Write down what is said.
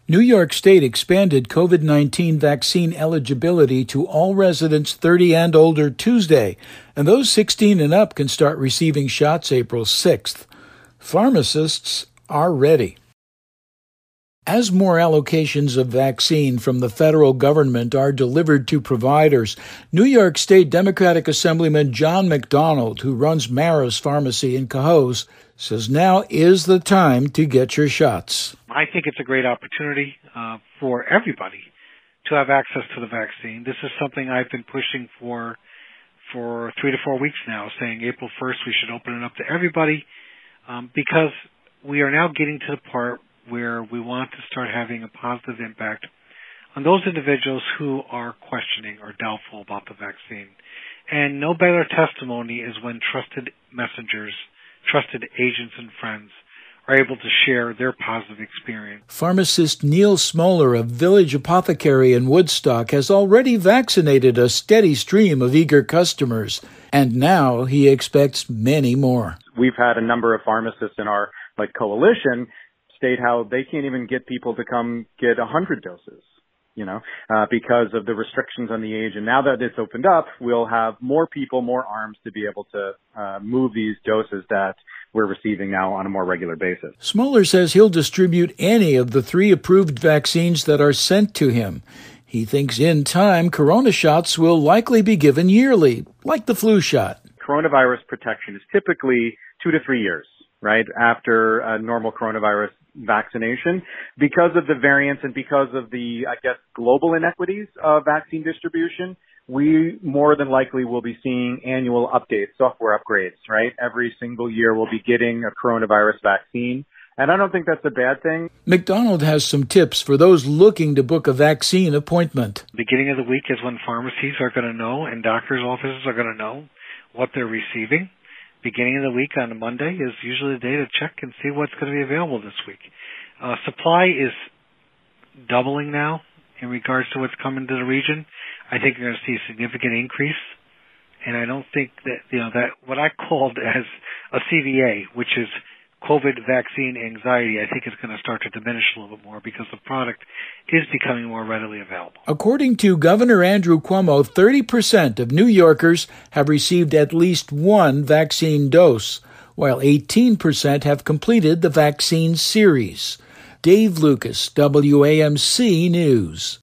New York State expanded COVID-19 vaccine eligibility to all residents 30 and older Tuesday, and those 16 and up can start receiving shots April 6th. Pharmacists are ready. As more allocations of vaccine from the federal government are delivered to providers, New York State Democratic Assemblyman John McDonald, who runs Maris Pharmacy in Cohoes, says now is the time to get your shots. I think it's a great opportunity for everybody to have access to the vaccine. This is something I've been pushing for 3 to 4 weeks now, saying April 1st we should open it up to everybody because we are now getting to the part where we want to start having a positive impact on those individuals who are questioning or doubtful about the vaccine. And no better testimony is when trusted messengers, trusted agents and friends are able to share their positive experience. Pharmacist Neil Smoller of Village Apothecary in Woodstock has already vaccinated a steady stream of eager customers, and now he expects many more. We've had a number of pharmacists in our coalition state how they can't even get people to come get 100 doses, because of the restrictions on the age. And now that it's opened up, we'll have more people, more arms to be able to move these doses that we're receiving now on a more regular basis. Smoller says he'll distribute any of the 3 approved vaccines that are sent to him. He thinks in time, corona shots will likely be given yearly, like the flu shot. Coronavirus protection is typically 2 to 3 years, right, after a normal coronavirus vaccination. Because of the variants and because of the, global inequities of vaccine distribution, we more than likely will be seeing annual updates, software upgrades, right? Every single year we'll be getting a coronavirus vaccine. And I don't think that's a bad thing. McDonald has some tips for those looking to book a vaccine appointment. Beginning of the week is when pharmacies are going to know and doctors' offices are going to know what they're receiving. Beginning of the week on a Monday is usually the day to check and see what's going to be available this week. Supply is doubling now in regards to what's coming to the region. I think you're going to see a significant increase, and I don't think that that what I called as a CVA, which is COVID vaccine anxiety, I think is going to start to diminish a little bit more because the product is becoming more readily available. According to Governor Andrew Cuomo, 30% of New Yorkers have received at least one vaccine dose, while 18% have completed the vaccine series. Dave Lucas, WAMC News.